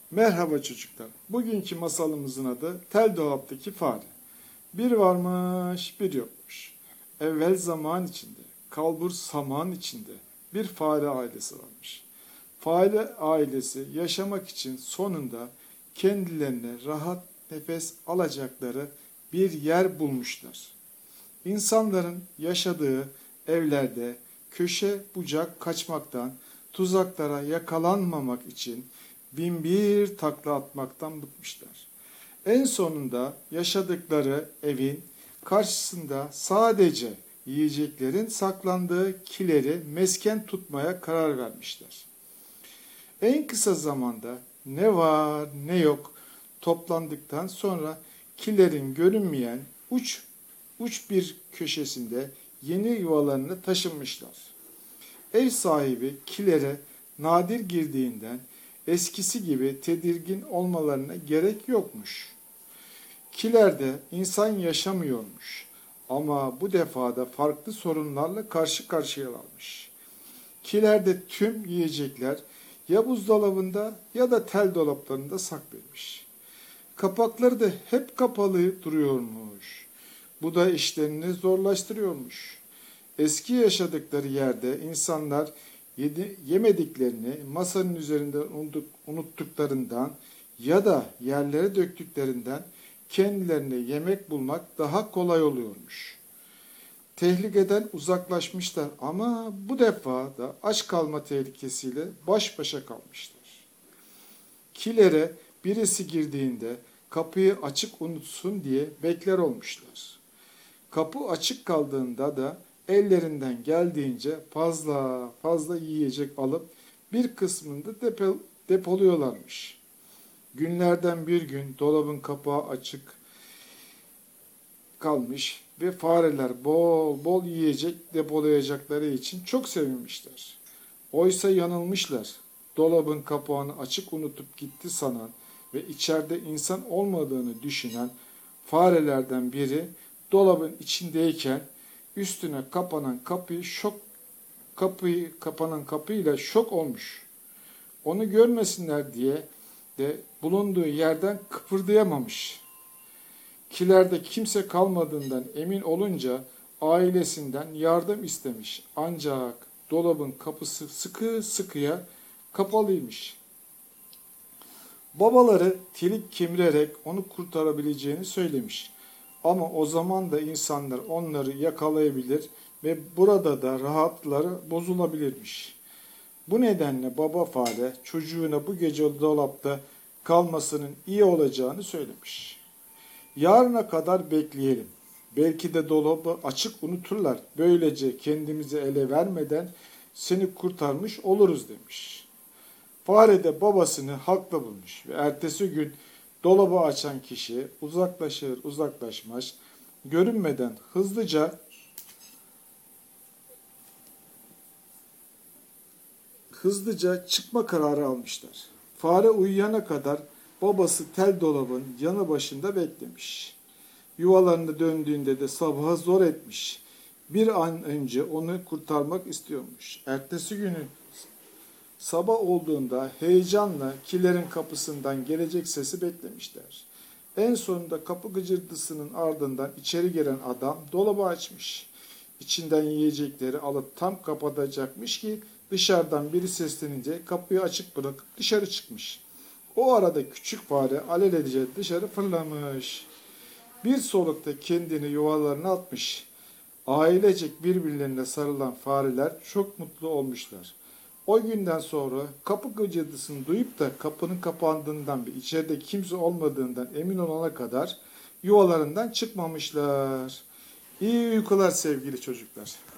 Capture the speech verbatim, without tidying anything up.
Merhaba çocuklar. Bugünkü masalımızın adı Tel Dolaptaki Fare. Bir varmış, bir yokmuş. Evvel zaman içinde, kalbur saman içinde bir fare ailesi varmış. Fare ailesi yaşamak için sonunda kendilerine rahat nefes alacakları bir yer bulmuşlar. İnsanların yaşadığı evlerde köşe bucak kaçmaktan, tuzaklara yakalanmamak için binbir takla atmaktan bıkmışlar. En sonunda yaşadıkları evin karşısında sadece yiyeceklerin saklandığı kileri mesken tutmaya karar vermişler. En kısa zamanda ne var ne yok toplandıktan sonra kilerin görünmeyen uç uç bir köşesinde yeni yuvalarını taşınmışlar. Ev sahibi kilere nadir girdiğinden eskisi gibi tedirgin olmalarına gerek yokmuş. Kilerde insan yaşamıyormuş ama bu defada farklı sorunlarla karşı karşıyalarmış. Kilerde tüm yiyecekler ya buzdolabında ya da tel dolaplarında saklıymış. Kapakları da hep kapalı duruyormuş. Bu da işlerini zorlaştırıyormuş. Eski yaşadıkları yerde insanlar yedi, yemediklerini masanın üzerinde unuttuklarından ya da yerlere döktüklerinden kendilerine yemek bulmak daha kolay oluyormuş. Tehlikeden uzaklaşmışlar ama bu defa da aç kalma tehlikesiyle baş başa kalmışlar. Kilere birisi girdiğinde kapıyı açık unutsun diye bekler olmuşlar. Kapı açık kaldığında da ellerinden geldiğince fazla fazla yiyecek alıp bir kısmını da depo, depoluyorlarmış. Günlerden bir gün dolabın kapağı açık kalmış ve fareler bol bol yiyecek depolayacakları için çok sevinmişler. Oysa yanılmışlar. Dolabın kapağını açık unutup gitti sanan ve içeride insan olmadığını düşünen farelerden biri dolabın içindeyken üstüne kapanan kapıyı şok kapıyı kapanan kapıyla şok olmuş. Onu görmesinler diye de bulunduğu yerden kıpırdayamamış. Kilerde kimse kalmadığından emin olunca ailesinden yardım istemiş. Ancak dolabın kapısı sıkı sıkıya kapalıymış. Babaları tilik kemirerek onu kurtarabileceğini söylemiş. Ama o zaman da insanlar onları yakalayabilir ve burada da rahatları bozulabilirmiş. Bu nedenle baba fare çocuğuna bu gece dolapta kalmasının iyi olacağını söylemiş. Yarına kadar bekleyelim. Belki de dolabı açık unuturlar. Böylece kendimizi ele vermeden seni kurtarmış oluruz demiş. Fare de babasını haklı bulmuş ve ertesi gün dolabı açan kişi uzaklaşır uzaklaşmaz görünmeden hızlıca hızlıca çıkma kararı almışlar. Fare uyuyana kadar babası tel dolabın yanı başında beklemiş. Yuvalarına döndüğünde de sabaha zor etmiş. Bir an önce onu kurtarmak istiyormuş. Ertesi günü sabah olduğunda heyecanla kilerin kapısından gelecek sesi beklemişler. En sonunda kapı gıcırtısının ardından içeri giren adam dolabı açmış. İçinden yiyecekleri alıp tam kapatacakmış ki dışarıdan biri seslenince kapıyı açık bırakıp dışarı çıkmış. O arada küçük fare alelacele dışarı fırlamış. Bir solukta kendini yuvalarına atmış. Ailecek birbirlerine sarılan fareler çok mutlu olmuşlar. O günden sonra kapı gıcırdısını duyup da kapının kapandığından ve içeride kimse olmadığından emin olana kadar yuvalarından çıkmamışlar. İyi uykular sevgili çocuklar.